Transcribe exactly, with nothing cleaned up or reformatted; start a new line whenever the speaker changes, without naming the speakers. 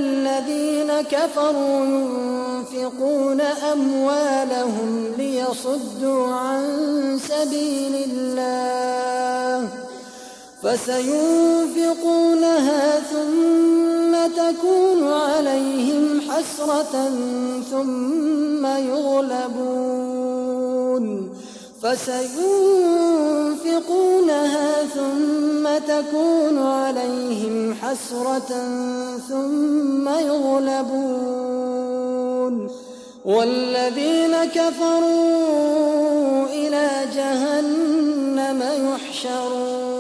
الذين كفروا ينفقون أموالهم ليصدوا عن سبيل الله فسينفقونها ثم تكون عليهم حسرة ثم يغلبون فسينفقونها ثم تكون عليهم حسرة ثم يغلبون والذين كفروا إلى جهنم يحشرون